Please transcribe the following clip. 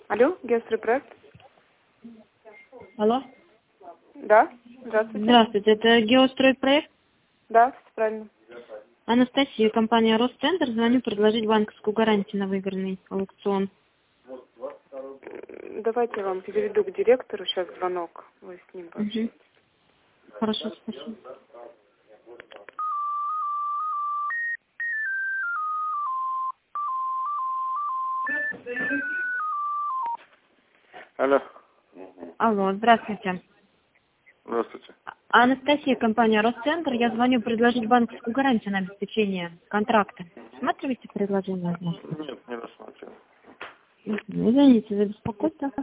Алло, Геостройпроект? Алло. Да, здравствуйте. Здравствуйте, это Геостройпроект? Да, всё правильно. Анастасия, компания Росцентр. Звоню предложить банковскую гарантию на выигранный аукцион. Давайте я вам переведу к директору, сейчас звонок, вы с ним пообщаетесь. Хорошо, спасибо. Алло. Алло, здравствуйте. Здравствуйте. Анастасия, компания Росцентр. Я звоню предложить банковскую гарантию на обеспечение контракта. Рассматриваете предложение? Нет, не рассматриваю. Извините за беспокойство.